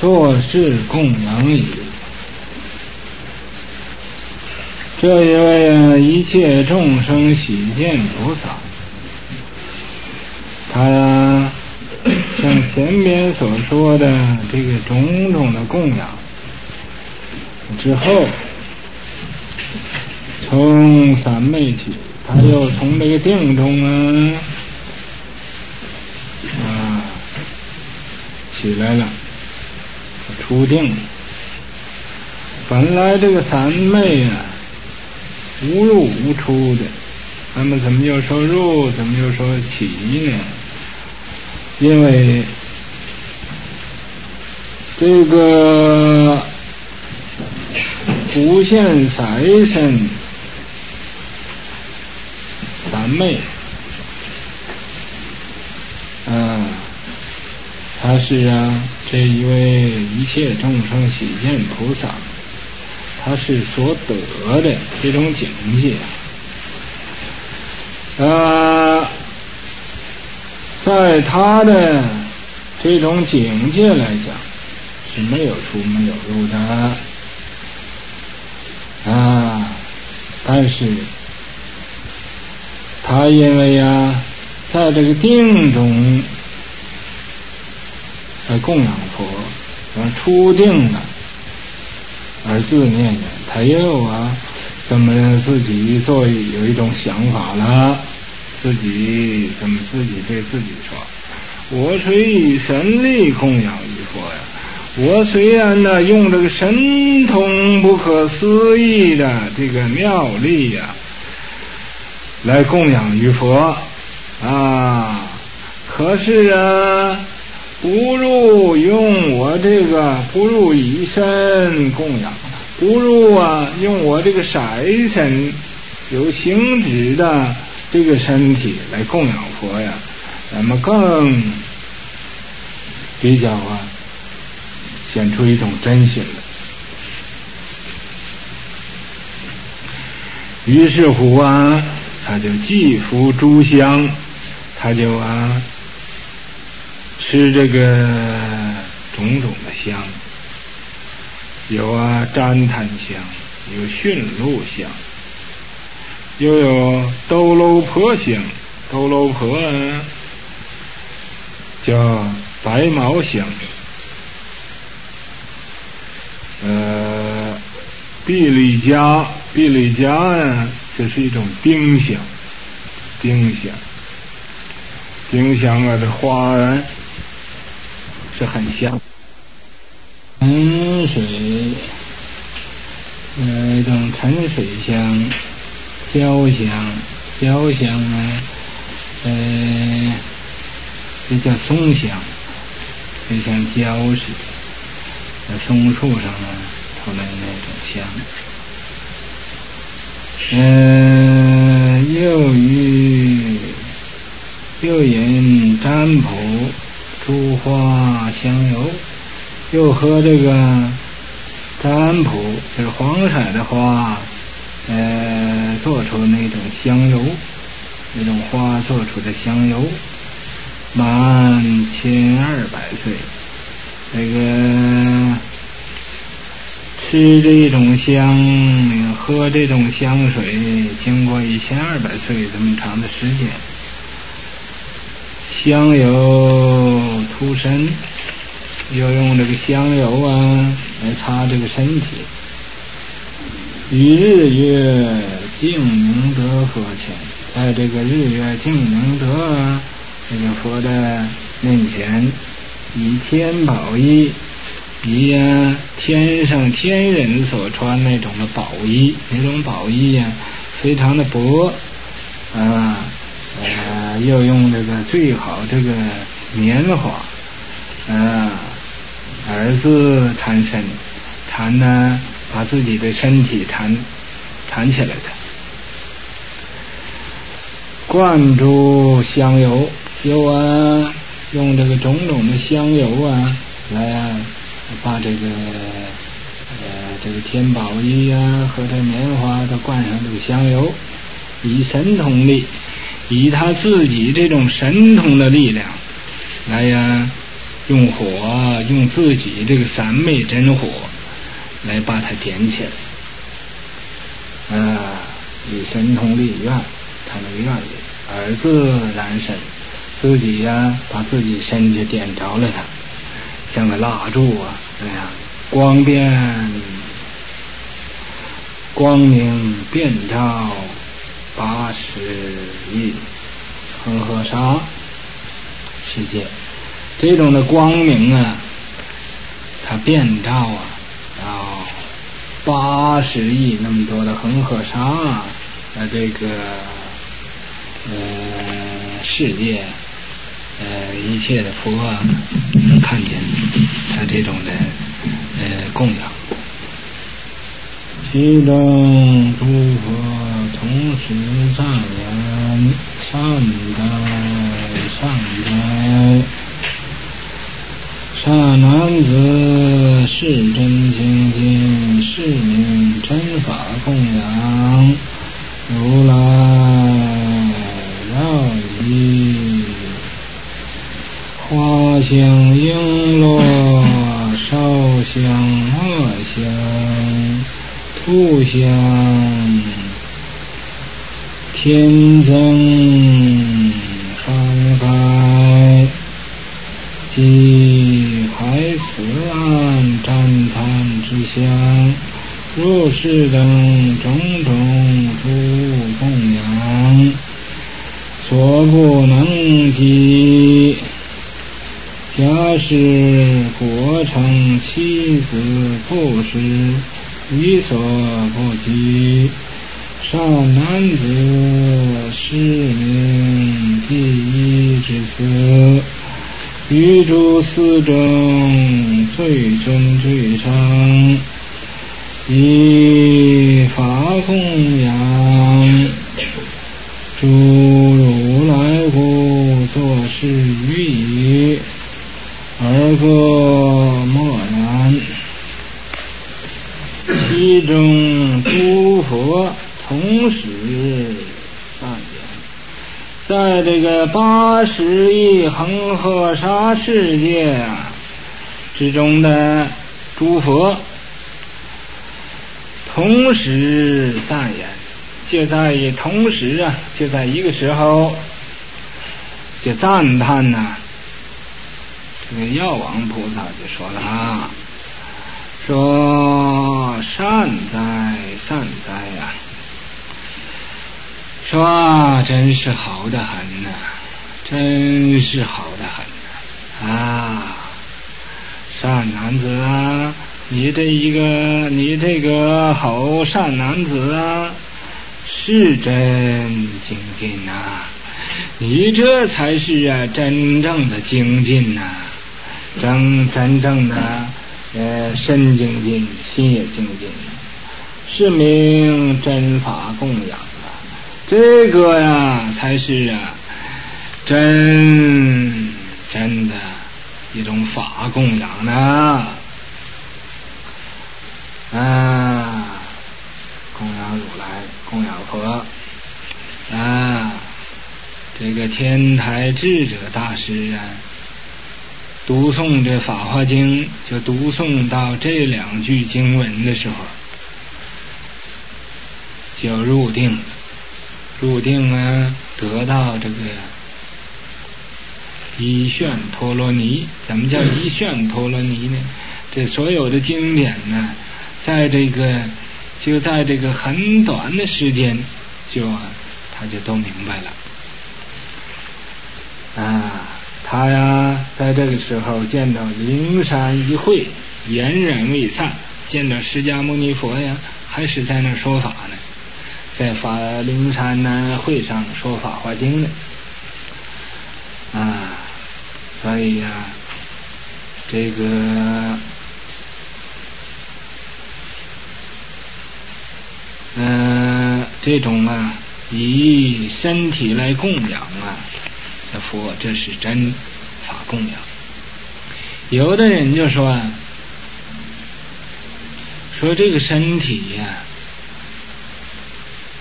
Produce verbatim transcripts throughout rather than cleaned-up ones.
做事供养矣。这一位啊，一切众生喜见菩萨，他呀，像前边所说的这个种种的供养之后，从三昧起，他又从这个定中啊啊起来了，出定。本来这个三昧啊无入无出的，那么怎么又说入，怎么又说起呢？因为这个无限财神三昧啊，他是啊这一位一切众生喜见菩萨，他是所得的这种境界啊，在他的这种境界来讲是没有出没有入的啊，但是他因为呀在这个定中来供养佛，而出定了而自念念，他又啊怎么自己做有一种想法了，自己怎么自己对自己说，我虽以神力供养于佛呀，我虽然呢用这个神通不可思议的这个妙力呀来供养于佛啊，可是啊不如用我这个不如以身供养，不如啊用我这个色身有形质的这个身体来供养佛呀，那么更比较啊显出一种真心来。于是乎啊他就祭服诸香，他就啊吃这个种种的香，有啊旃檀香，有驯鹿香，又有兜楼婆香，兜楼婆啊叫白毛香，呃碧丽家，碧丽家啊这是一种丁香，丁香丁香啊这花啊是很香，沉水呃一种沉水香，焦香，焦香呢呃这叫松香，就像焦似的，在松树上啊出来那种香。呃又与又引占卜诸花香油，又和这个占卜就是黄色的花呃做出那种香油，那种花做出的香油，满千二百岁，这个吃这种香喝这种香水经过一千二百岁这么长的时间，香油涂身，又用这个香油啊来擦这个身体，于日月净明德佛前，在这个日月净明德啊这个佛的面前，以天宝衣，以啊天上天人所穿那种的宝衣，那种宝衣啊非常的薄啊呃又用这个最好这个棉花啊儿子缠身，缠呢把自己的身体缠缠起来的，灌注香油，又啊用这个种种的香油啊来啊把这个呃这个天宝衣啊和这棉花都灌上这个香油，以神通力，以他自己这种神通的力量来呀用火，用自己这个三昧真火来把它点起来。啊，以神通立愿，他那个愿力，而自燃身，自己呀、啊，把自己身去点着了它，像个蜡烛啊，那样光变光明遍照八十亿恒河沙世界，这种的光明啊，它遍照啊，然后八十亿那么多的恒河沙啊，这个呃世界呃一切的佛啊，看见他这种的呃供养。其中诸佛同时赞言：善哉，善哉！善男子，是真清净，是名真法供养。如来绕一，花香璎珞，烧香末香，兔香天增传开，即海此岸赞叹之香，如是等种种诸供养，所不能及。假使果成妻子不施，于所不及。善男子，是名第一之思，于诸思中最尊最上，以法供养。诸如来故作是语已，而各默然。其中诸佛同时赞言，在这个八十亿恒河沙世界之中的诸佛同时赞言，就在于同时啊，就在一个时候就赞叹呐、啊。这个药王菩萨就说了啊，说善哉善哉呀、啊，说啊真是好得很呐、啊，真是好得很呐 啊, 啊！善男子啊，你这一个你这个好善男子啊，是真精进呐、啊，你这才是啊真正的精进呐、啊。真真正的呃身精进，心也精进，是名真法供养啊！这个呀，才是啊真真的一种法供养呢啊！供养如来，供养佛啊！这个天台智者大师啊。读诵这《法华经》，就读诵到这两句经文的时候，就入定，入定啊，得到这个一旋陀罗尼。怎么叫一旋陀罗尼呢？这所有的经典呢，在这个就在这个很短的时间，就他就都明白了啊。他呀，在这个时候见到灵山一会，俨然未散。见到释迦牟尼佛呀，还是在那说法呢，在法灵山呢会上说法华经呢。啊，所以呀，这个嗯、呃，这种啊，以身体来供养啊。佛，这是真法供养。有的人就说啊，说这个身体呀、啊，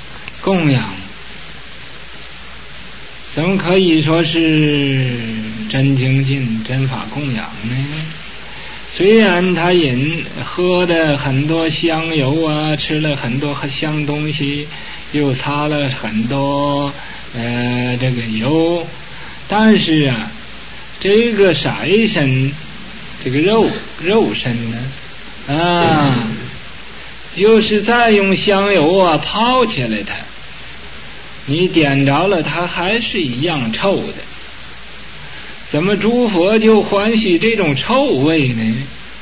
供养怎么可以说是真精进、真法供养呢？虽然他饮喝的很多香油啊，吃了很多香东西，又擦了很多呃这个油，但是啊，这个色身，这个肉肉身呢，啊，就是再用香油啊泡起来它，你点着了，它还是一样臭的。怎么诸佛就欢喜这种臭味呢？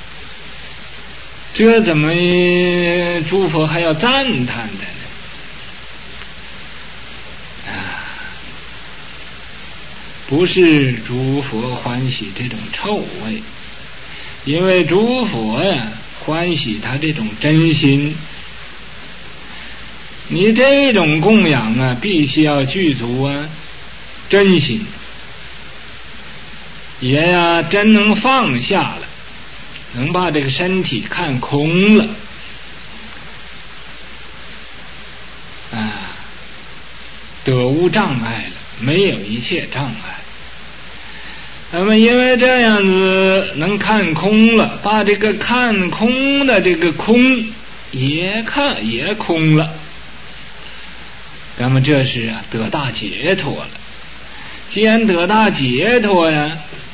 这怎么诸佛还要赞叹的呢？啊，不是诸佛欢喜这种臭味，因为诸佛呀欢喜他这种真心。你这种供养啊，必须要具足啊真心。也呀，真能放下了，能把这个身体看空了，啊，得无障碍了，没有一切障碍。那么因为这样子能看空了，把这个看空的这个空也看也空了，那么这是啊得大解脱了。既然得大解脱呀，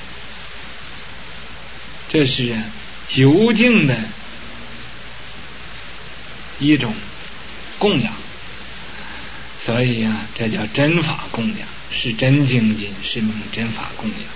这是究竟的一种供养，所以呀、啊，这叫真法供养，是真精进，是名真法供养。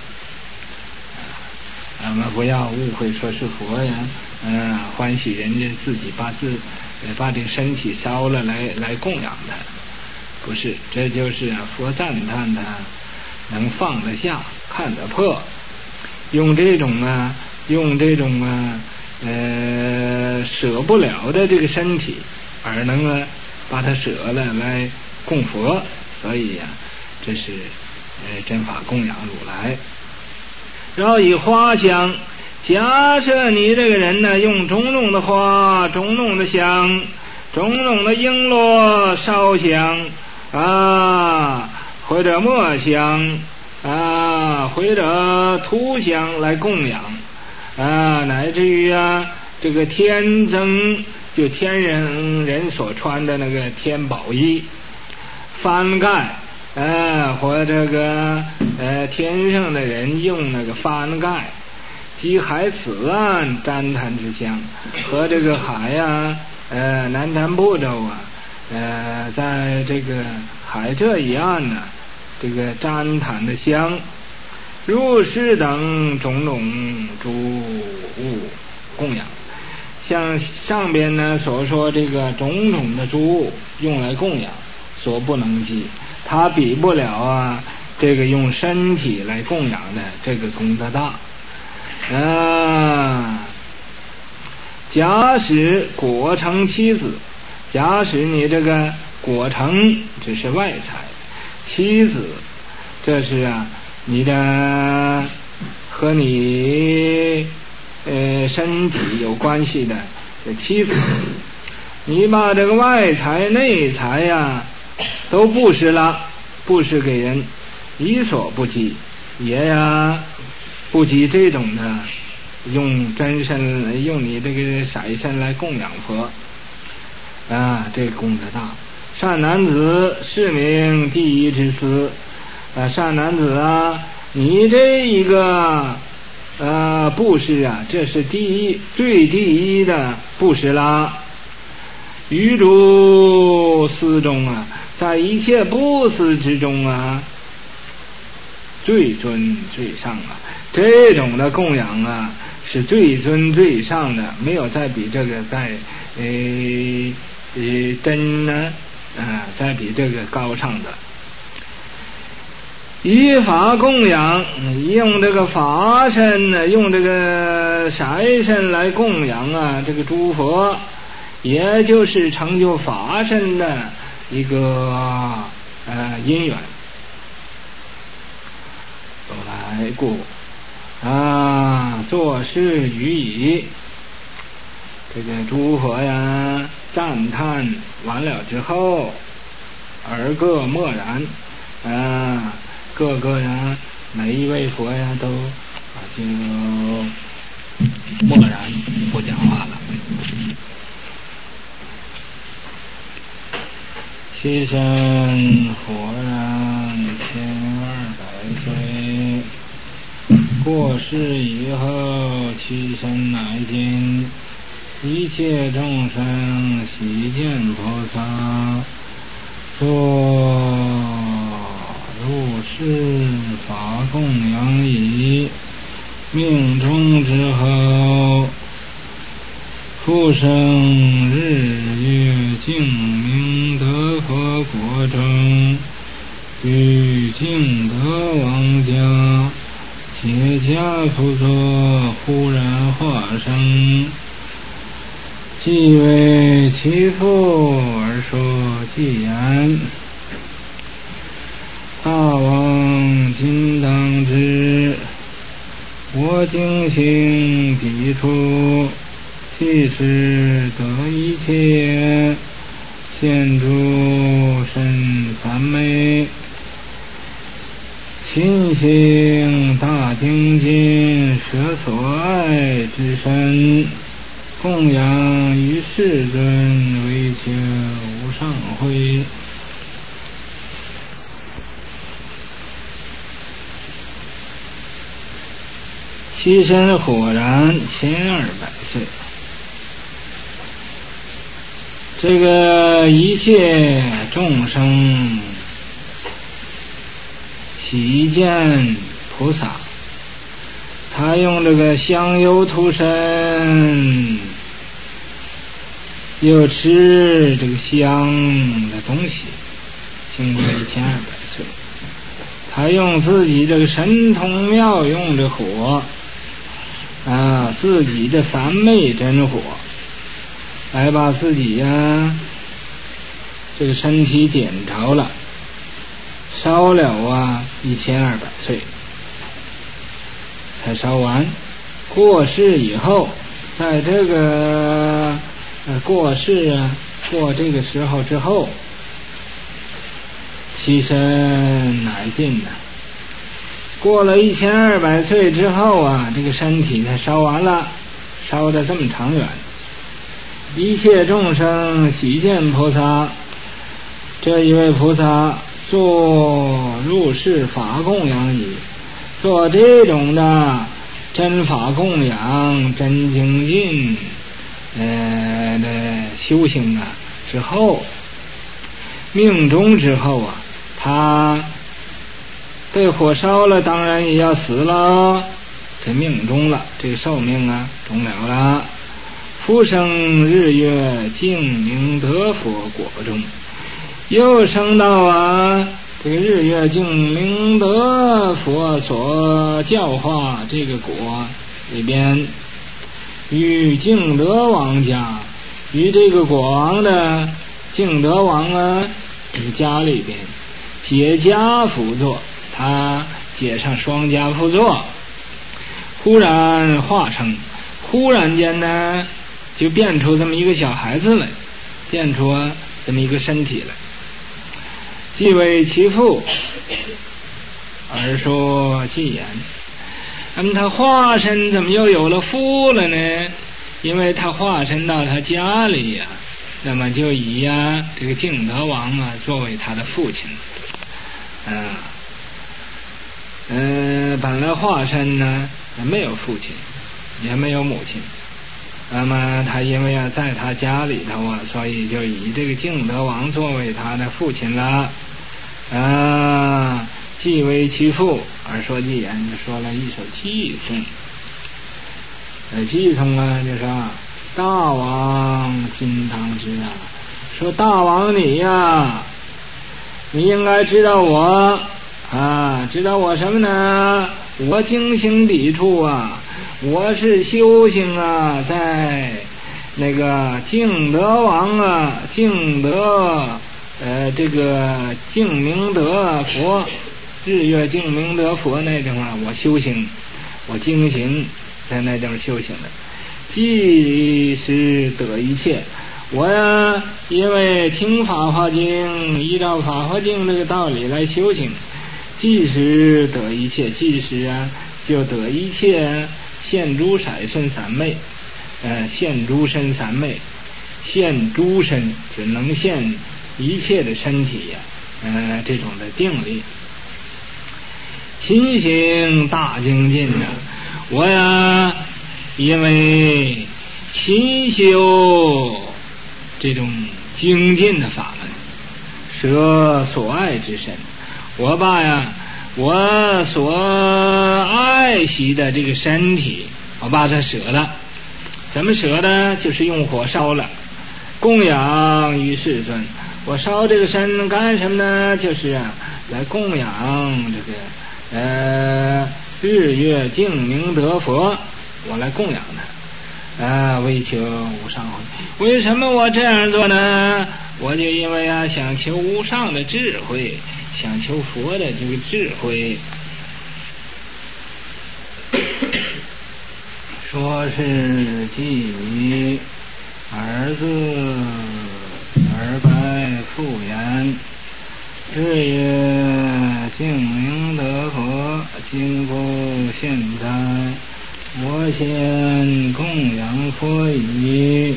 我们不要误会说是佛呀，嗯、呃，欢喜人家自己把自把这个身体烧了来来供养他，不是，这就是啊佛赞叹他能放得下，看得破，用这种啊。用这种啊呃舍不了的这个身体，而能啊把它舍了来供佛，所以呀、啊，这是呃真法供养如来。然后以花香，假设你这个人呢，用种种的花、种种的香、种种的璎珞烧香啊，或者墨香啊，或者涂香来供养。啊，乃至于啊，这个天增就天人人所穿的那个天宝衣、幡盖，呃，或这个呃天上的人用那个幡盖，及海此岸旃檀之香，和这个海啊，呃南瞻部洲啊，呃在这个海这一岸呢、啊，这个旃檀的香。如是等种种诸物供养，像上边呢所说这个种种的诸物用来供养，所不能及，它比不了啊这个用身体来供养的这个功德大。啊，假使果成妻子，假使你这个果成只是外财，妻子这是啊。你的和你呃身体有关系的这妻子，你把这个外财内财呀都布施了，布施给人，己所不及，也呀不及这种的用真身用你这个色身来供养佛啊，这个功德大。善男子，是名第一之思。啊，善男子啊，你这一个呃布施啊，这是第一最第一的布施啦。于诸思中啊，在一切布施之中啊，最尊最上啊，这种的供养啊，是最尊最上的，没有再比这个再呃呃真呢啊，再比这个高尚的。以法供养，用这个法身呢，用这个色身来供养啊，这个诸佛，也就是成就法身的一个呃因缘。后来故啊，作是语矣。这个诸佛呀，赞叹完了之后，而各默然啊。各个人每一位佛呀都啊就默然不讲话了。其身活然千二百岁，过世以后，其身乃尽，一切众生悉见菩萨，作入世法供养已，命终之后，复生日月净明德佛国中，与净德王家解家辅佐，忽然化生，即为其父而说偈言：大王今当知，我精行彼处，即是得一切，现诸身三昧，勤行大精进，舍所爱之身，供养于世尊，为求无上慧。其身火然千二百岁，这个一切众生悉见菩萨，他用这个香油涂身，又吃这个香的东西，经过一千二百岁，他用自己这个神通妙用的火啊，自己的三昧真火来把自己呀、啊、这个身体点着了，烧了啊一千二百岁才烧完。过世以后，在这个呃过世啊过这个时候之后，其身乃尽呢。过了一千二百岁之后啊，这个身体才烧完了，烧得这么长远。一切众生悉见菩萨，这一位菩萨做入世法供养已，做这种的真法供养、真精进呃的修行啊之后，命终之后啊，他被火烧了，当然也要死了，这命终了，这个寿命啊终了了。复生日月净明德佛果中，又升到啊这个日月净明德佛所教化这个果里边，与净德王家，与这个国王的净德王啊这个家里边解家辅佐，他解上双家辅佐，忽然化生，忽然间呢就变出这么一个小孩子来，变出啊这么一个身体来，即为其父而说偈言。那么他化身怎么又有了父了呢？因为他化身到他家里呀、啊，那么就以呀、啊、这个净德王啊作为他的父亲。啊，嗯、呃，本来化身呢没有父亲，也没有母亲。那么他因为啊在他家里头啊，所以就以这个净德王作为他的父亲了。啊，即为其父而说偈言，就说了一首偈颂。呃，偈颂啊，就说大王今当知啊，说大王你呀、啊，你应该知道我啊，知道我什么呢？我精行彼处啊，我是修行啊，在那个净德王啊，净德呃这个净明德佛，日月净明德佛那地方我修行，我精行在那地方修行的，即是得一切。我呀，因为听法华经，依照法华经这个道理来修行， 即时得一切，即时啊就得一切，现诸色身三昧，呃，现诸身三昧，现诸身只能现一切的身体呀、啊，呃，这种的定力。勤行大精进呐、啊，我呀，因为勤修这种精进的法门，舍所爱之身，我把呀我所爱惜的这个身体，我把它舍了。怎么舍呢？就是用火烧了，供养于世尊。我烧这个身干什么呢？就是啊，来供养这个呃日月净明德佛，我来供养他啊，为求无上慧。为什么我这样做呢？我就因为啊，想求无上的智慧，想求佛的这个智慧。说是记儿子而白复言，日月净明德佛，今复现在，我先供养佛已，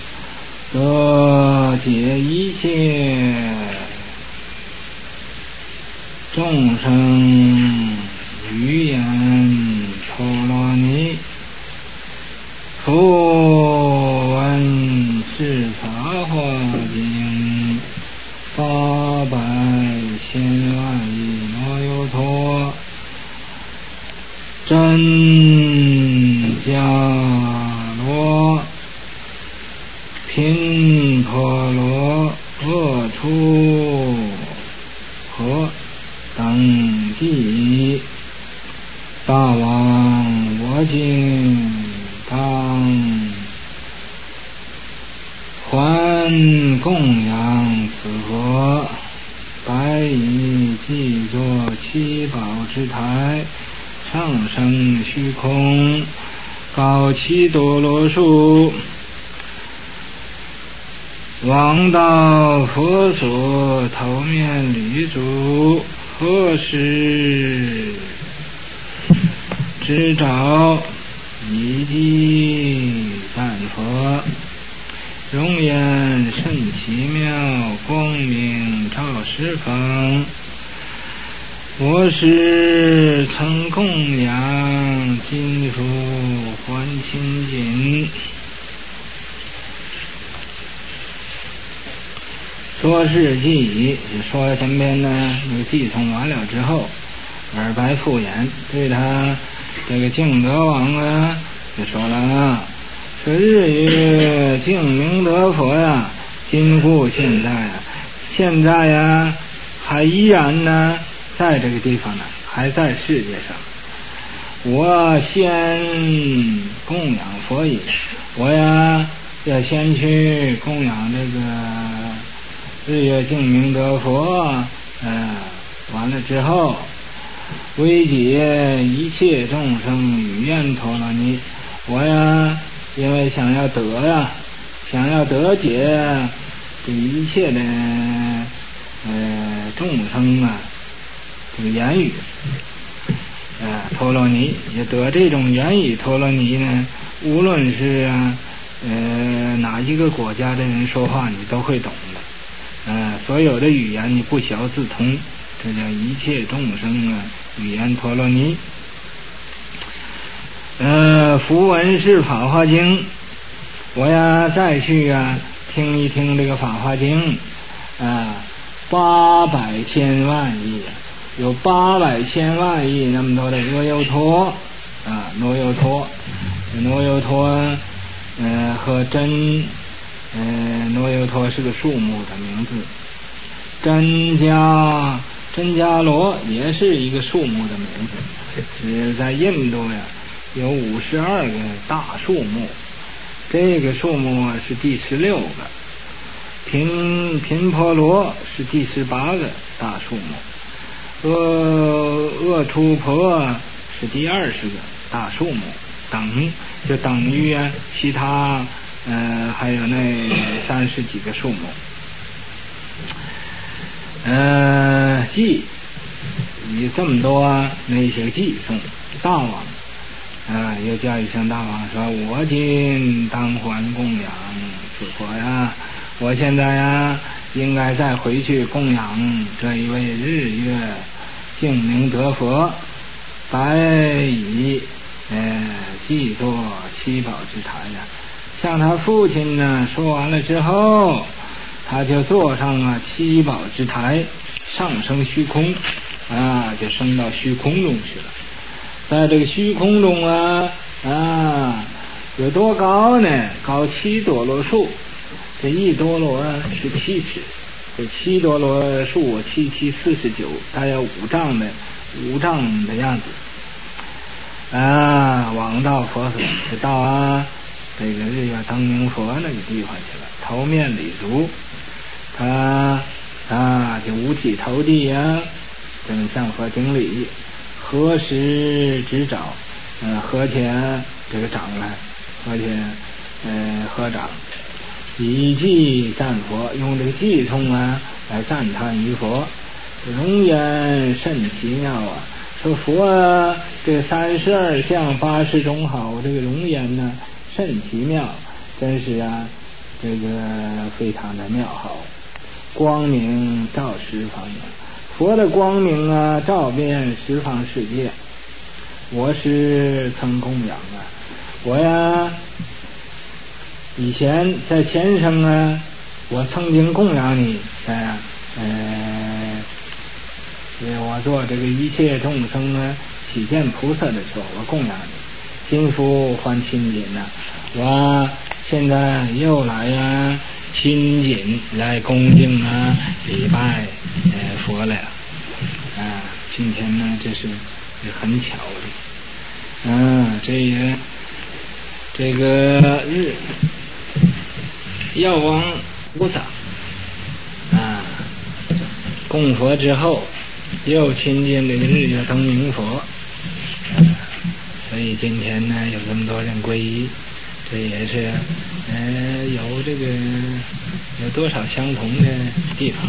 得解一切众生语言陀罗尼。复闻是法华经，八百千万亿罗由陀，真伽罗频婆罗恶出和等记，大王我今当还供养此佛，白以即作七宝之台，上升虚空，高七多罗树，往到佛所头面履足，何时知照以及赞佛，容颜甚奇妙，光明照十方。我是曾供养，今复还清净。说是记已，说前边呢那个记诵完了之后，尔白复言，对他这个净德王啊就说了啊，说日月净明德佛呀，今复现在呀，现在呀还依然呢在这个地方呢，还在世界上。我先供养佛已，我呀要先去供养这个日月净明德佛，嗯、呃，完了之后为解一切众生语言陀罗尼，我呀因为想要得呀想要得解这一切的呃众生啊这个言语呃陀罗尼，也得这种言语陀罗尼呢，无论是啊呃哪一个国家的人说话你都会懂的，呃所有的语言你不晓自通，这叫一切众生啊语言陀罗尼。呃符文是法华经，我呀再去啊听一听这个法华经啊，八百千万亿啊，有八百千万亿那么多的罗由陀啊，罗由陀罗由陀呃和真呃罗由陀是个树木的名字，真伽真伽罗也是一个树木的名字，是在印度呀有五十二个大树木，这个树木啊是第十六个，频频婆罗是第十八个大树木，恶恶出婆是第二十个大树木，等就等于啊其他呃还有那三十几个树木。呃记以这么多那些寄送大王啊，又叫一声大王说：“我今当还供养此佛呀，我现在呀应该再回去供养这一位日月净明德佛，白以呃祭作七宝之台呀。”向他父亲呢说完了之后，他就坐上了七宝之台，上升虚空啊，就升到虚空中去了。在这个虚空中啊啊，有多高呢？高七多罗树，这一多罗是七尺，这七多罗树七七四十九，大约五丈的五丈的样子啊。往到佛所，就到啊这个日月灯明佛那个地方去了，头面礼足，他啊就五体投地呀、啊，正向佛顶礼。何时执掌？呃，和田这个掌来，和田呃合掌，以偈赞佛，用这个偈颂啊来赞叹于佛，容颜甚奇妙啊！说佛啊，这三十二相八十种好，这个容颜呢甚奇妙，真是啊，这个非常的妙好，光明照十方啊！佛的光明啊，照遍十方世界。我是曾供养啊，我呀，以前在前生啊，我曾经供养你，哎，呃，我做这个一切众生呢，喜见菩萨的时候，我供养你。今复还亲近呐、啊，我现在又来呀、啊，亲近来恭敬啊，礼拜呃佛了。啊，今天呢，这是很巧的，啊，这个这个日药王菩萨啊，供佛之后，又亲近这个日月灯明佛，啊，所以今天呢，有这么多人皈依，这也是呃有这个有多少相同的地方。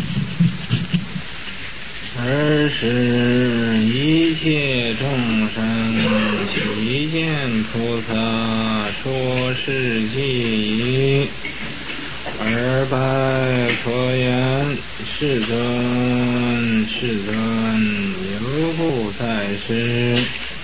而是一切众生悉见菩萨说是偈，而拜佛言：世尊，世尊，犹不在世。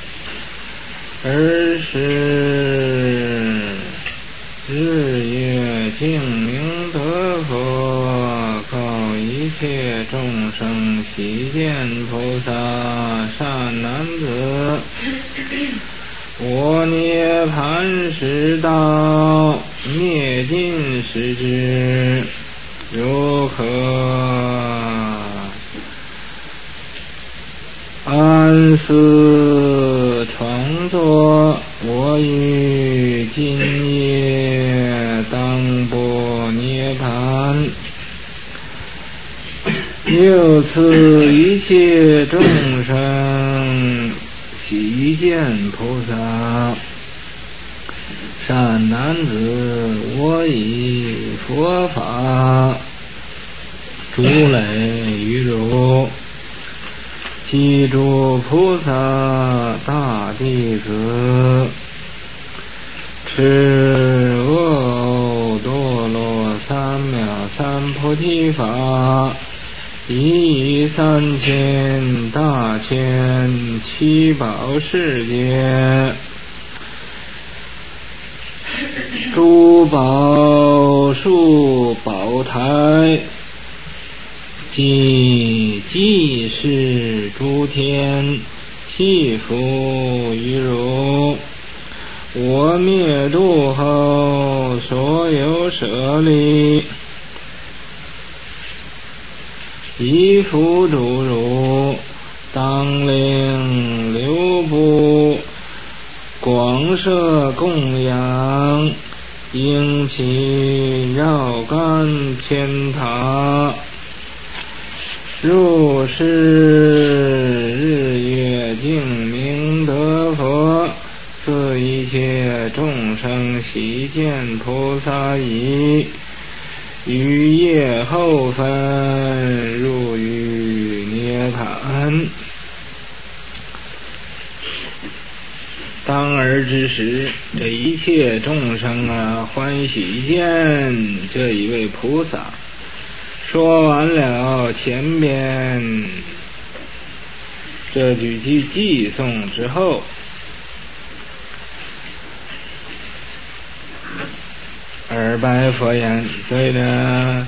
而是日月净明德佛，告一切众生悉见菩萨善男子，我涅盘十道灭尽时之，如何安思创作？我于今夜当波涅盘，由此一切众生悉见菩萨善男子，我以佛法诸类于汝，记住菩萨大弟子，持阿多罗三藐三菩提法，以三千大千七宝世界诸宝树宝台，即即是诸天系服于汝，我灭度后所有舍利，依服诸汝，当令六部广设供养，应其绕干千塔，如是日月净明德佛，自一切众生悉见菩萨已，于夜后分入于涅盘。 当尔之时，这一切众生啊，欢喜见这一位菩萨。说完了前边这几句偈颂之后，而白佛言：对了，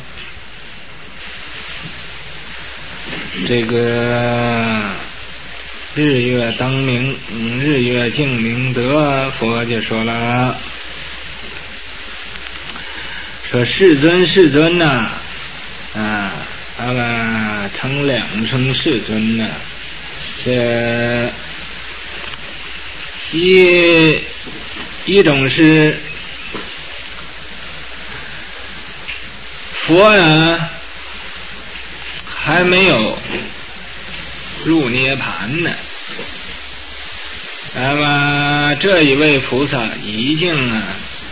这个日月当明，嗯、日月净明德，佛就说了，说世尊世尊呐、啊。啊，他们称两声世尊呢，这一一种是佛呀，还没有入涅盘呢，那么这一位菩萨已经啊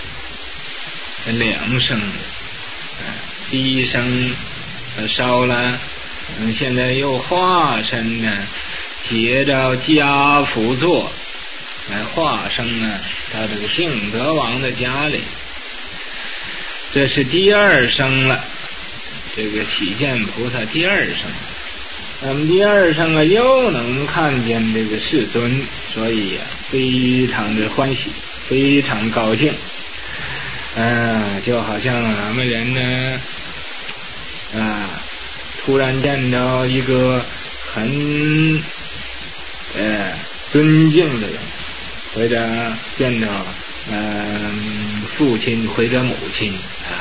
两声，第一声烧了，嗯，现在又化身呢，结着家辅座来化身呢到这个净德王的家里，这是第二声了，这个起见菩萨第二声。那么第二声啊，又能看见这个世尊，所以啊，非常的欢喜，非常高兴。嗯、呃，就好像咱们人呢。啊，突然见到一个很呃尊敬的人，或者见到嗯、呃、父亲或者母亲啊，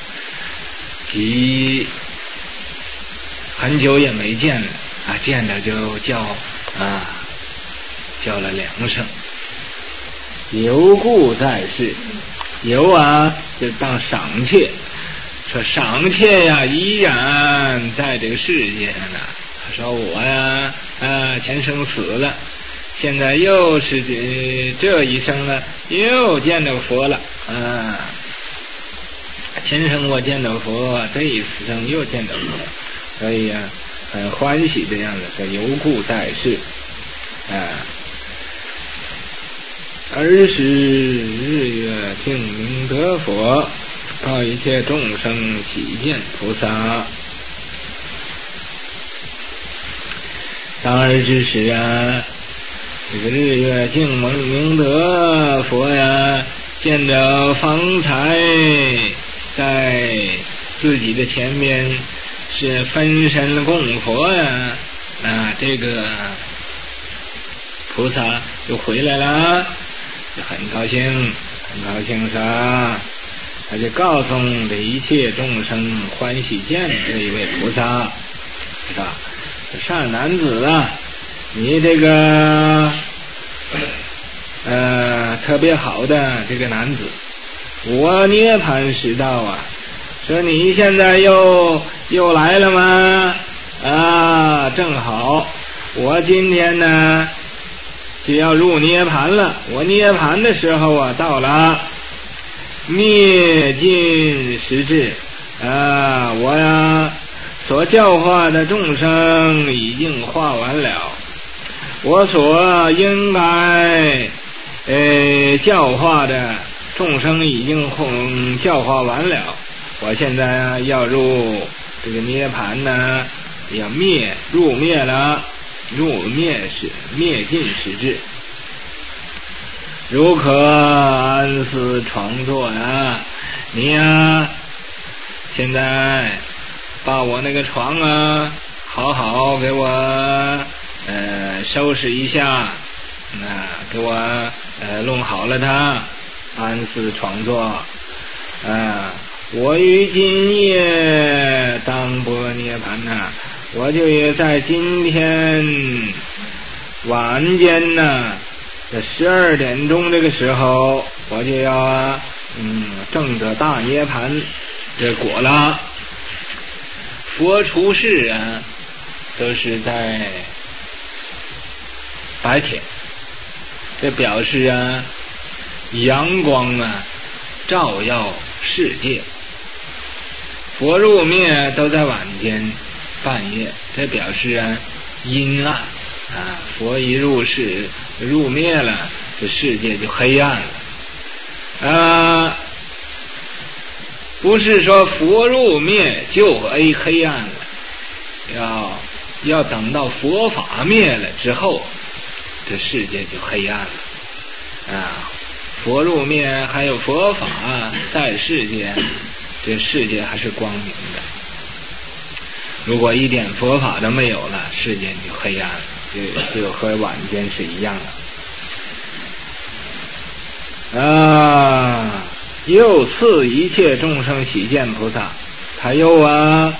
即很久也没见了啊，见着就叫啊叫了两声。犹故在世，犹啊就当赏切。说赏切呀，依然在这个世界上呢。他说我呀，啊，前生死了，现在又是这这一生了，又见到佛了啊。前生我见到佛，这一生又见到佛，所以呀，很欢喜这样的。说犹故在世啊。尔时日月净明德佛。报一切众生喜见菩萨。当尔之时啊，这个日月净明德佛呀，见着方才在自己的前边是分身供佛呀，啊，这个菩萨就回来了，就很高兴，很高兴啥？他就告诉这一切众生欢喜见这一位菩萨，是吧？善男子啊，你这个呃特别好的这个男子，我涅盘时到啊，说你现在又又来了吗？啊，正好，我今天呢就要入涅盘了，我涅盘的时候啊到了。灭尽时至啊，我呀所教化的众生已经化完了，我所应该呃教化的众生已经教化完了，我现在要入这个涅盘呢，要灭入灭了，入灭时灭尽时至。如可安思床坐啊，你呀现在把我那个床啊好好给我呃收拾一下啊，给我呃弄好了它，安思床坐啊，我于今夜当波涅盘呐、啊，我就也在今天晚间呢、啊这十二点钟这个时候，我就要啊，嗯，证得大涅盘这果了。佛出世啊，都是在白天，这表示啊，阳光啊照耀世界。佛入灭都在晚间、半夜，这表示啊阴暗啊。佛一入世入灭了， 这世界就黑暗了。啊，不是说佛入灭就黑黑暗了，要要等到佛法灭了之后，这世界就黑暗了。啊，佛入灭还有佛法在世间，这世界还是光明的。如果一点佛法都没有了，世界就黑暗了，就就和晚间是一样的。啊，又赐一切众生喜见菩萨，他又啊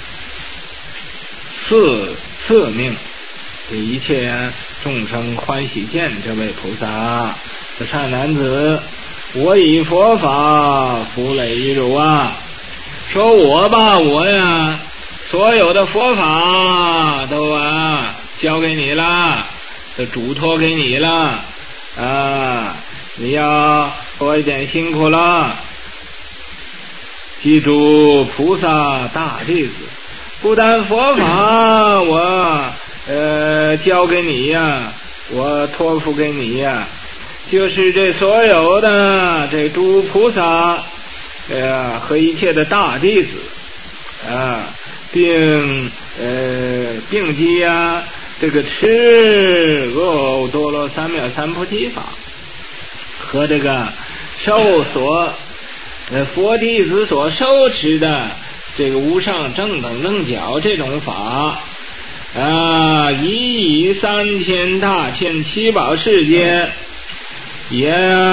赐赐命给一切众生欢喜见这位菩萨。这善男子，我以佛法福累于汝啊，说我吧，我呀所有的佛法都啊交给你了，都嘱托给你了啊，你要多一点辛苦了。记住，菩萨大弟子，不但佛法我呃交给你呀，我托付给你呀，就是这所有的这诸菩萨呃和一切的大弟子啊，并呃并记呀这个持阿耨多罗三藐三菩提法和这个受所呃佛弟子所受持的这个无上正等正觉这种法啊，一以三千大千七宝世界也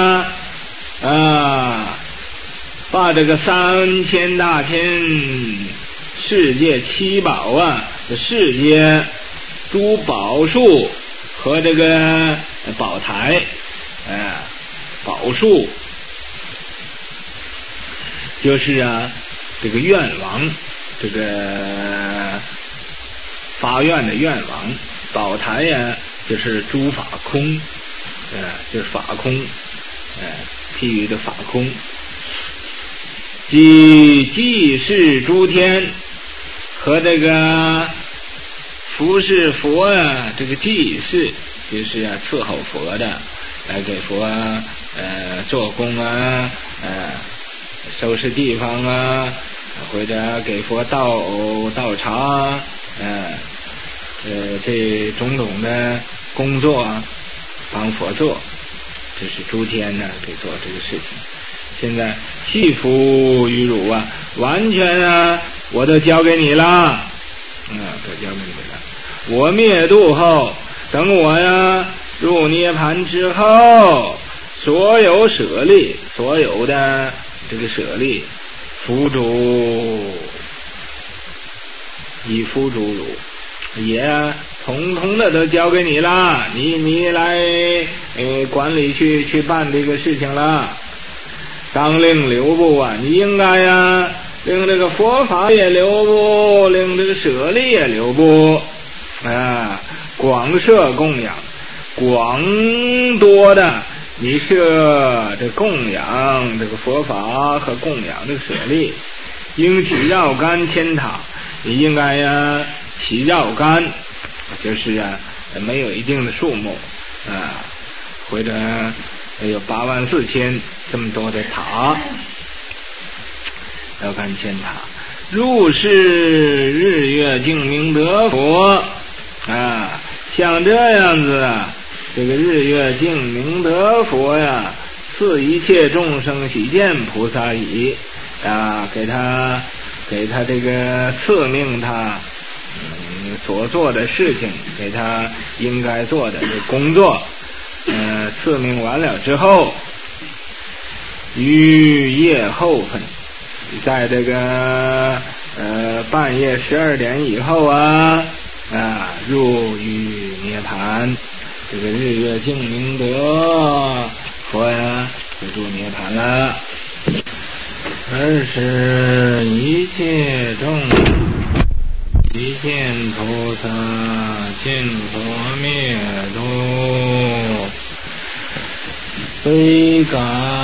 啊把这个三千大千世界七宝啊的世界诸宝树和这个宝台啊宝树，就是啊这个愿王，这个发愿的愿王，宝台呀就是诸法空，呃就是法空，呃譬喻的法空，即即是诸天和这个服侍佛啊，这个祭祀就是啊伺候佛的，来给佛呃做工啊，呃收拾地方啊，或者给佛倒倒茶，呃呃这种种的工作啊，帮佛做，这是诸天呢给做这个事情。现在系服于汝啊，完全啊我都交给你了，啊都交给你了。我灭度后，等我呀入涅盘之后，所有舍利，所有的这个舍利，付诸以付诸汝，也统统的都交给你了，你你来呃管理去去办这个事情了。当令留步啊，你应该呀令这个佛法也留步，令这个舍利也留步啊，广设供养，广多的你设这供养这个佛法和供养这个舍利，应起绕杆千塔，你应该呀起绕杆，就是啊没有一定的数目啊，或者有八万四千这么多的塔，绕杆千塔，入世日月净明得佛啊，像这样子啊，这个日月净明得佛呀，赐一切众生喜见菩萨已啊，给他给他这个赐命他嗯所做的事情，给他应该做的这工作，呃赐命完了之后，于夜后分，在这个呃半夜十二点以后啊啊入于涅盘，这个日月净明得佛呀就入涅盘了。而是一切众一见菩萨见佛灭度，非感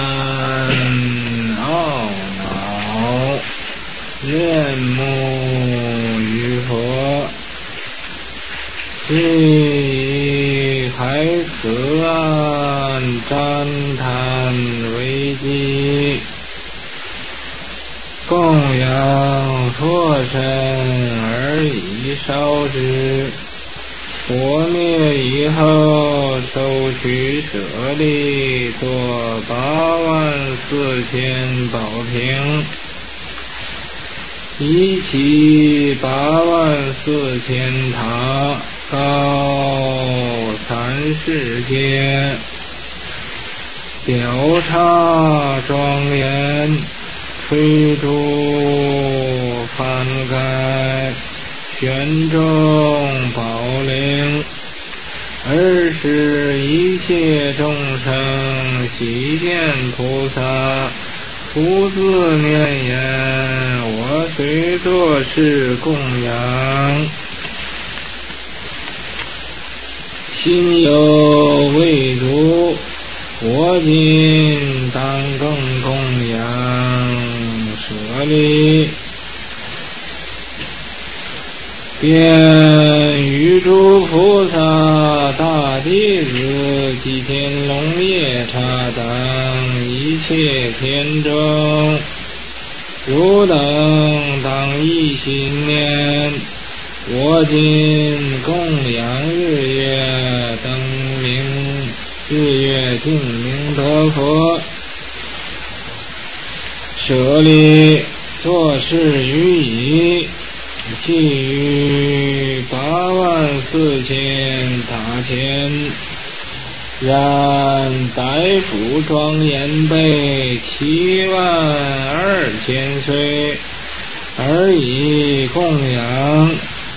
懊恼，恋慕于佛，既还此岸旃檀为祭，供养佛身而以烧之。佛灭以后，收取舍利，作八万四千宝瓶，一起八万四千塔，高三世界，表刹庄严，吹珠翻盖，玄众宝铃，而使一切众生悉见菩萨，不自念言：我虽作是供养，心有未足，我今当更供养舍利。便与诸菩萨、大弟子及天龙夜叉等一切天众，汝等当一心念：我今供养日月灯明，日月定明得佛，舍利作是于已，即于八万四千塔前，然代复庄严辈七万二千岁，而以供养，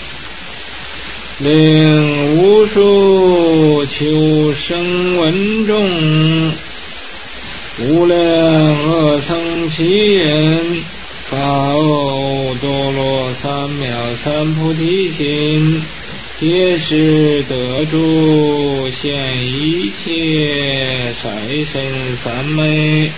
令无数求生闻众，无量恶僧其人，发ô多罗三藐三菩提心，皆是得诸现一切财身三昧。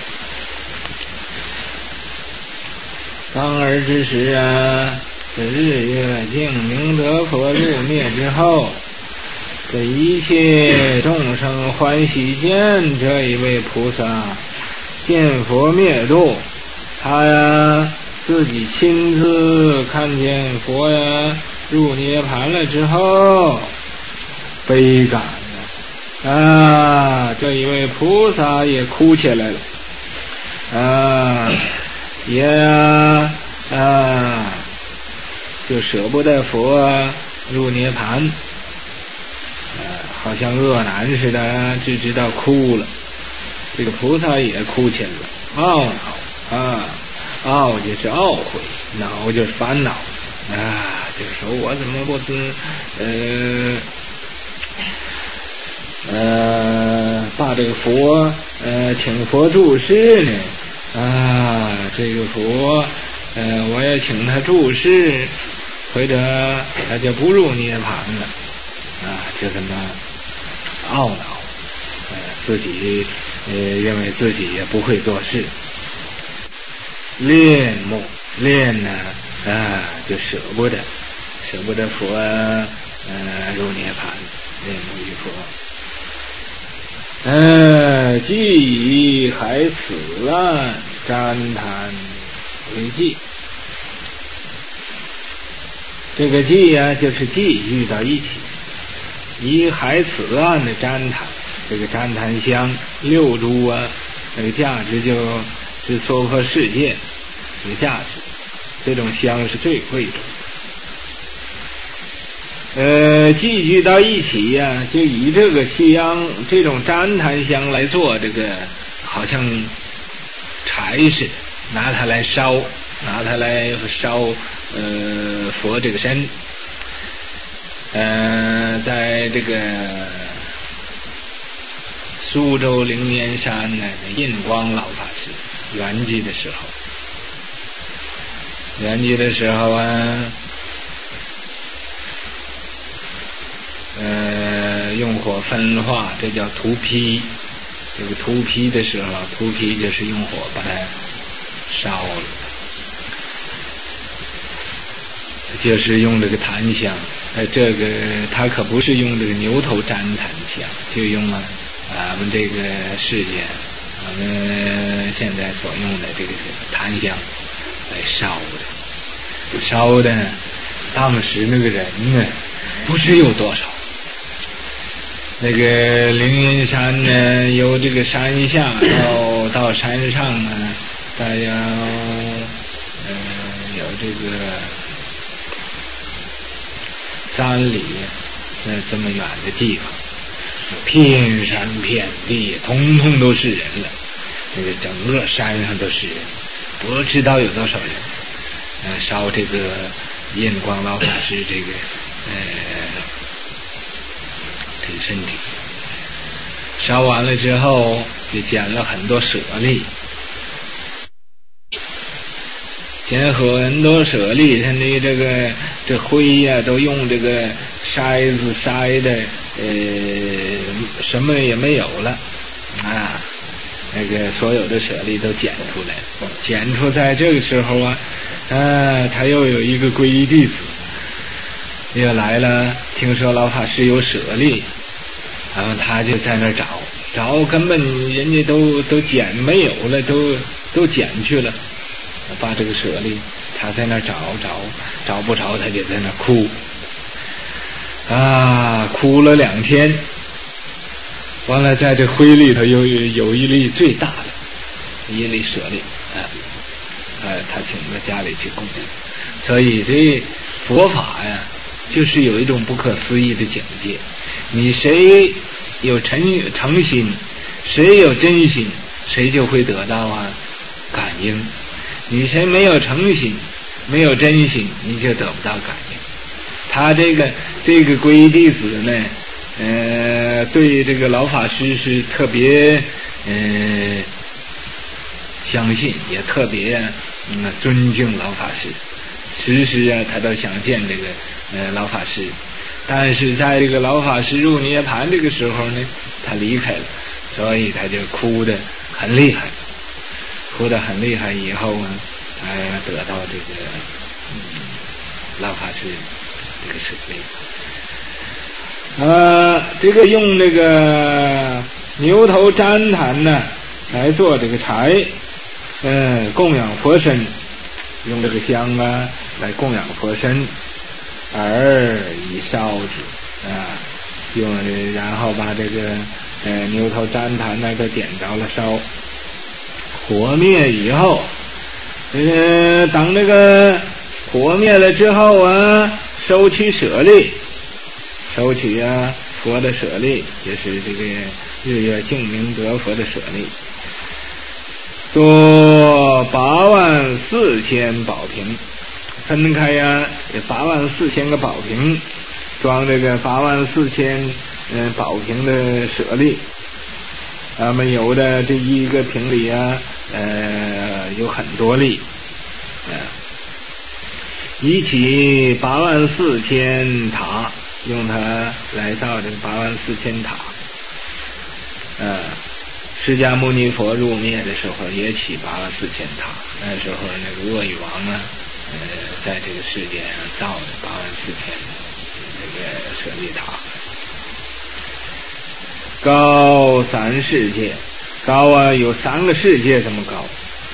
当尔之时啊，这日月净明得佛入灭之后，这一切众生欢喜见这一位菩萨，见佛灭度，他呀自己亲自看见佛呀入涅盘了之后，悲感了啊！这一位菩萨也哭起来了啊，也啊啊，就舍不得佛啊入涅盘，啊，好像恶男似的，只知道哭了。这个菩萨也哭起来了，懊恼啊！懊就是懊悔，恼就是烦恼啊！就是说我怎么不知呃呃把这个佛呃请佛住世呢？啊，这个佛呃我也请他住世，或者他就不入涅盘了啊！就这么懊恼，呃自己呃认为自己也不会做事。恋慕恋呢啊，就舍不得舍不得佛呃入涅盘，恋慕于佛。呃既以海此岸旃檀为祭，这个祭呀、啊、就是祭遇到一起，以海此岸的旃檀，这个旃檀香六株啊，这个价值就是娑婆世界这个价值，这种香是最贵重的。呃，寄居到一起呀、啊，就以这个香，这种旃檀香来做这个，好像柴似的，拿它来烧，拿它来烧呃佛这个身。呃，在这个苏州灵岩山呢，印光老法师圆寂的时候。圆寂的时候啊，呃，用火焚化，这叫涂坯。这个涂坯的时候，涂坯就是用火把它烧了，就是用这个檀香。呃，这个它可不是用这个牛头旃檀香，就用了啊咱们这个世界，咱们现在所用的这个檀香来烧的，烧的当时那个人呢不知有多少。那个灵云山呢，由这个山下到到山上呢，大约呃有这个三里呃这么远的地方，遍山遍地通通都是人了，这个整个山上都是人，不知道有多少人呃烧这个印光老法师这个呃这个身体。烧完了之后就捡了很多舍利，捡很多舍利，他那这个这灰呀、啊、都用这个筛子筛的呃什么也没有了啊，那个所有的舍利都捡出来，捡出在这个时候啊啊他又有一个皈依弟子又来了，听说老法师有舍利，然后他就在那儿找找，根本人家都都捡没有了，都都捡去了，把这个舍利，他在那儿找找找不着，他就在那儿哭啊，哭了两天。完了，在这灰里头有有一粒最大的一粒舍利啊，呃，他请到家里去供养。所以这佛法呀，就是有一种不可思议的境界。你谁有诚诚心，谁有真心，谁就会得到啊感应。你谁没有诚心，没有真心，你就得不到感应。他这个这个皈依弟子呢，呃，对这个老法师是特别呃相信，也特别嗯尊敬老法师。时时啊，他都想见这个呃老法师。但是在这个老法师入涅盘这个时候呢，他离开了，所以他就哭得很厉害，哭得很厉害以后呢，他得到这个嗯老法师这个舍利。呃，这个用这个牛头旃檀呢来做这个柴，嗯、呃，供养佛身，用这个香啊来供养佛身。而以烧之啊，用然后把这个呃牛头旃檀呢都点着了烧，火灭以后，呃等这个火灭了之后啊，收取舍利，收取啊佛的舍利，就是这个日月净明德佛的舍利，做八万四千宝瓶。分开呀、啊，八万四千个宝瓶，装这个八万四千嗯、呃、宝瓶的舍利。咱们有的这一个瓶里啊，呃有很多粒，啊、呃，一起八万四千塔，用它来造这个八万四千塔。呃，释迦牟尼佛入灭的时候也起八万四千塔，那时候那个恶语王啊。呃，在这个世界上造的八万四千这个舍利塔，高三世界，高啊有三个世界这么高，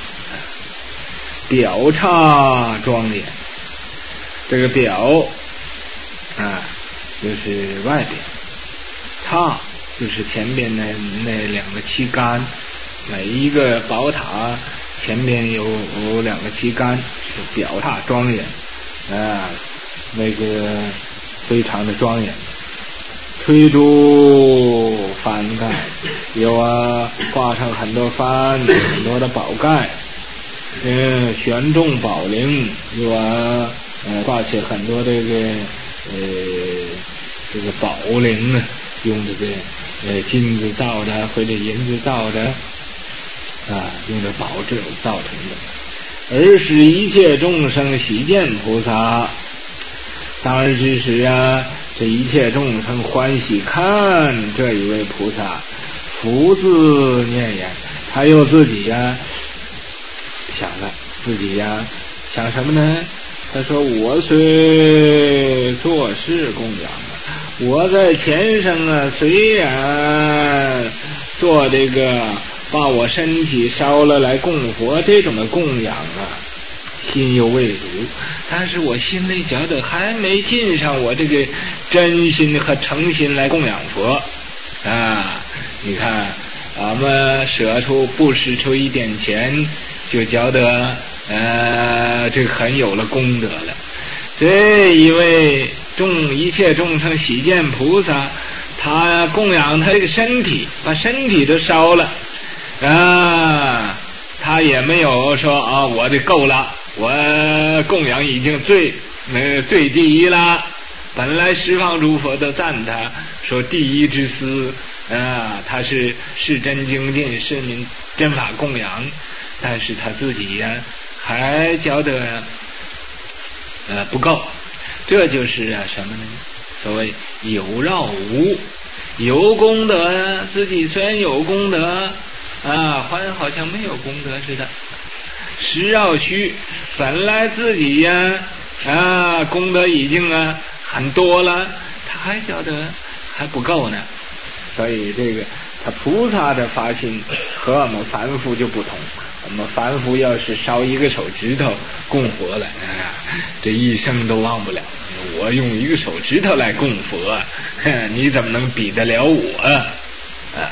表刹庄严。这个表啊就是外表，刹就是前边那那两个旗杆，每一个宝塔前边有有两个旗杆，表刹庄严啊，那个非常的庄严。吹珠幡盖，有啊，挂上很多幡，很多的宝盖。嗯，悬重宝铃，有啊，呃，挂起很多这个呃这个宝铃呢，用这个呃金子造的或者银子造的。啊，用的宝质造成的，而使一切众生喜见菩萨。当日之时啊，这一切众生欢喜看这一位菩萨，福自念言，他又自己呀、啊、想了，自己呀、啊、想什么呢？他说：“我虽做事供养啊，我在前生啊，虽然做这个把我身体烧了来供佛这种的供养啊，心犹未足，但是我心里觉得还没尽上我这个真心和诚心来供养佛啊！你看，俺们舍出布施出一点钱，就觉得呃这个很有了功德了。这一位众一切众生喜见菩萨，他供养他这个身体，把身体都烧了啊，他也没有说啊我这够了，我供养已经最呃最第一了。本来十方诸佛都赞他说第一之师啊，他是是真精进，是民真法供养，但是他自己呀还觉得呃不够。这就是啊什么呢？所谓有绕无，有功德，自己虽然有功德啊，还好像没有功德似的。实绕虚，本来自己呀啊功德已经啊很多了，他还觉得还不够呢。所以这个他菩萨的发心和我们凡夫就不同。我们凡夫要是烧一个手指头供佛了，啊，这一生都忘不了。我用一个手指头来供佛，你怎么能比得了我啊？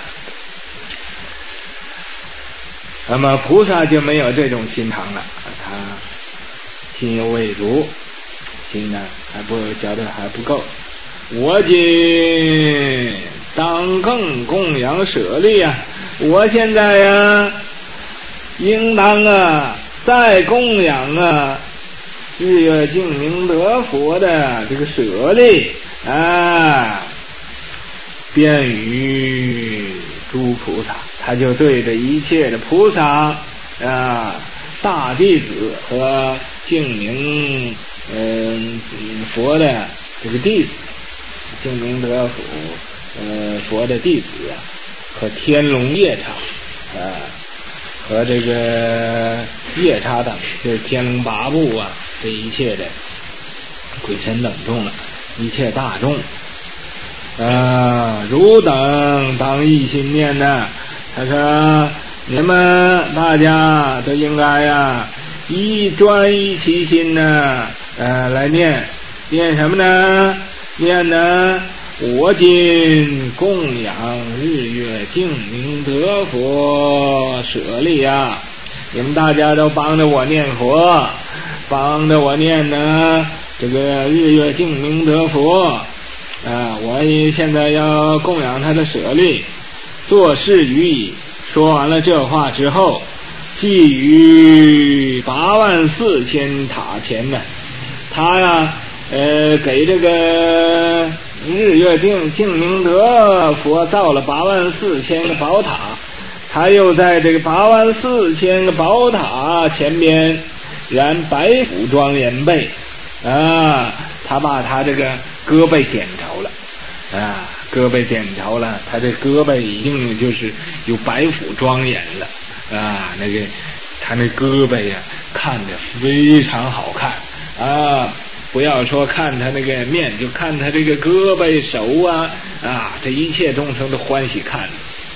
那么菩萨就没有这种心肠了，他心犹未足，心呢还不觉得还不够。我今当更供养舍利啊！我现在呀、啊，应当啊再供养啊日月净明德佛的这个舍利啊，便于诸菩萨，他就对着一切的菩萨啊、大弟子和净明嗯、呃、佛的这个弟子，净明德佛呃佛的弟子啊，和天龙夜叉啊，和这个夜叉等，就是天龙八部啊，这一切的鬼神等众了，一切大众啊，汝等当一心念呢。他说你们大家都应该呀一专一其心呢，呃来念念什么呢？念呢我今供养日月净明德佛舍利啊！你们大家都帮着我念佛，帮着我念呢这个日月净明德佛啊！我现在要供养他的舍利，作事于矣。说完了这话之后，寄于八万四千塔前呢，他呀呃给这个日月净净明德佛造了八万四千个宝塔，他又在这个八万四千个宝塔前边燃白虎庄严被啊，他把他这个胳膊点着了啊，胳膊点着了，他这胳膊已经就是有白虎庄严了啊，那个他那胳膊呀看着非常好看啊。不要说看他那个面，就看他这个胳膊手啊啊，这一切众生都欢喜看。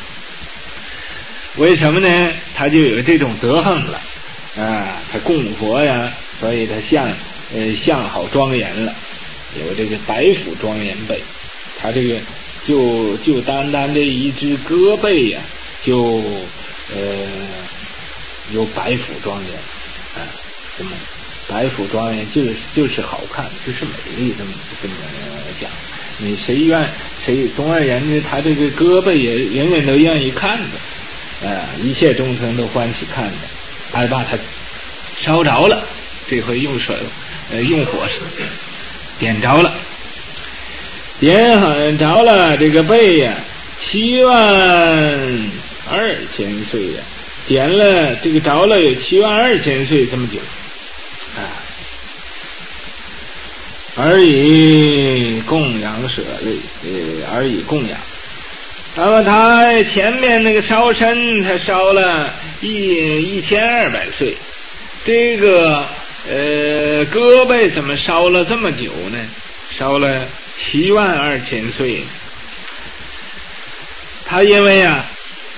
为什么呢？他就有这种德行了啊，他供佛呀，所以他相呃相好庄严了，有这个白虎庄严背，他这个就就单单这一只胳膊呀，就呃有白虎庄严啊，什么？白虎庄严就是就是好看，就是美丽，这么这么讲。你谁愿谁，总而言之，他这个胳膊也人人都愿意看的，啊，一切众生都欢喜看的。还把它烧着了，这回用水呃用火点着了，点很着了这个背呀、啊，七万二千岁呀、啊，点了这个着了有七万二千岁这么久。啊，而以供养舍利，呃，而以供养。那么他前面那个烧身，他烧了一一千二百岁，这个呃胳膊怎么烧了这么久呢？烧了七万二千岁。他因为啊，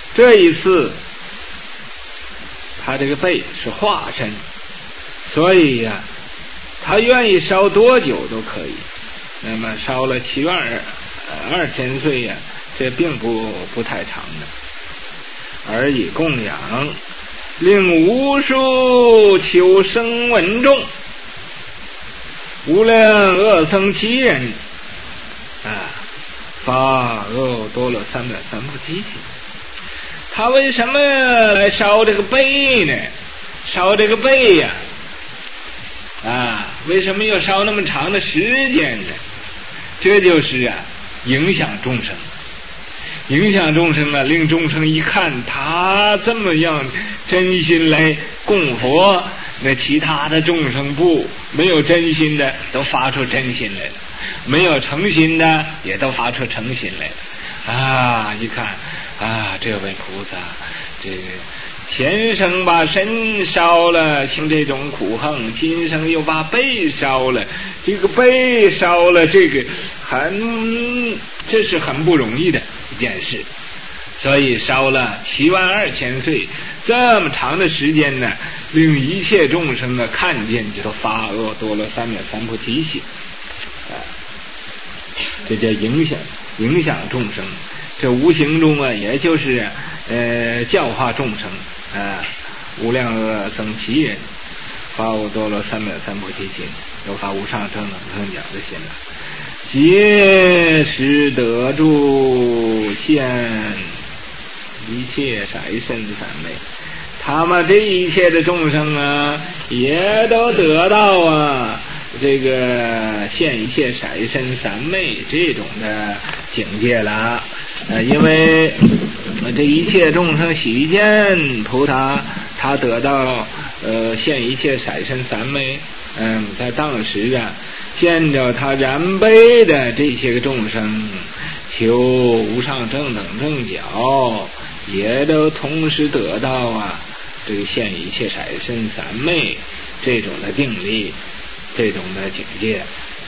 这一次他这个背是化身，所以呀、啊，他愿意烧多久都可以。那么烧了七万二千岁呀、啊，这并不不太长的，而以供养，令无数求生闻众，无量恶僧七人啊，发阿多罗三藐三菩提心。他为什么来烧这个背呢？烧这个背呀、啊，啊，为什么要烧那么长的时间呢？这就是啊，影响众生，影响众生啊，令众生一看他这么样真心来供佛，那其他的众生不没有真心的都发出真心来了，没有诚心的也都发出诚心来了啊！一看啊，这位菩萨，这个前生把身烧了，行这种苦行，今生又把背烧了，这个背烧了，这个很，这是很不容易的一件事。所以烧了七万二千岁，这么长的时间呢，令一切众生呢看见就都发阿多罗三藐三菩提心，啊，这叫影响影响众生。这无形中啊，也就是呃教化众生啊，无量恶僧七人发阿多罗三藐三菩提心，有发无上正等正觉的心了，皆时得住现一切色身三昧。他们这一切的众生啊，也都得到啊这个现一切色身三昧这种的境界了。呃，因为这一切众生喜见菩萨，他得到呃现一切色身三昧，嗯，在当时啊，见着他燃悲的这些个众生，求无上正等正觉，也都同时得到啊这个现一切色身三昧这种的定力，这种的境界。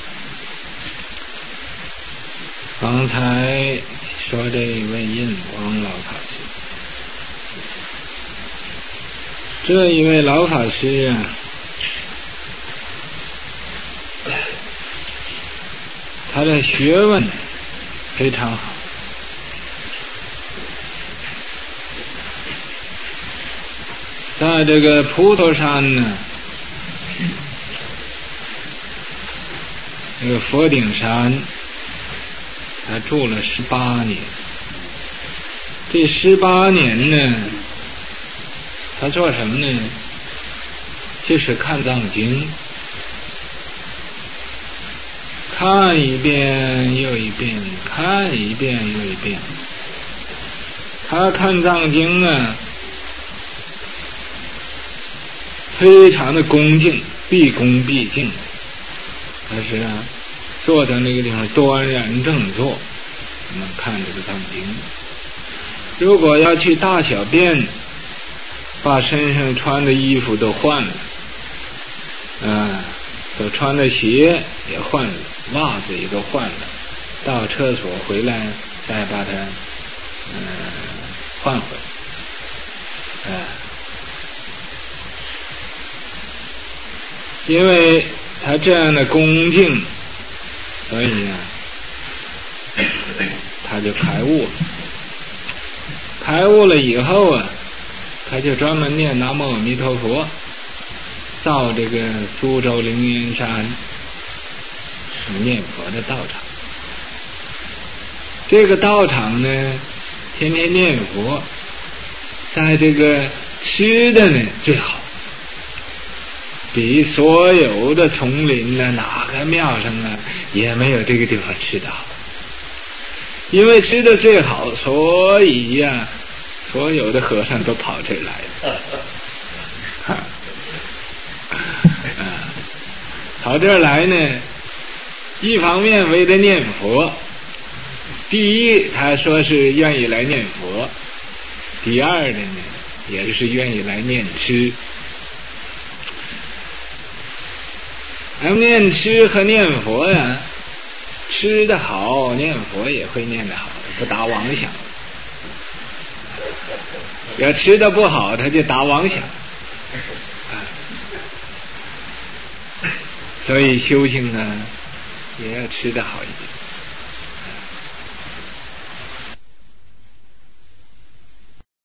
刚才说这一位印光老法师，这一位老法师啊，他的学问非常好，在这个普陀山呢，这个佛顶山，他住了十八年。这十八年呢，他做什么呢？就是看藏经，看一遍又一遍，看一遍又一遍。他看藏经啊，非常的恭敬，毕恭毕敬。但是啊，坐在那个地方端然正坐，我们看这个藏经。如果要去大小便，把身上穿的衣服都换了，啊，所穿的鞋也换了，袜子也都换了，到厕所回来再把它嗯、呃、换回来，啊，因为他这样的恭敬，所以呢，他就开悟了。开悟了以后啊，他就专门念南无阿弥陀佛，到这个苏州灵岩山念佛的道场。这个道场呢，天天念佛，在这个吃的呢最好，比所有的丛林呢，哪个庙上啊也没有这个地方吃的好。因为吃的最好，所以呀、啊，所有的和尚都跑这儿来了。啊，跑这儿来呢，一方面为了念佛，第一他说是愿意来念佛，第二的呢也是愿意来念吃。而念吃和念佛呀，吃得好，念佛也会念得好，不打妄想。 要吃的不好，他就打妄想。所以修行呢，也要吃得好一点。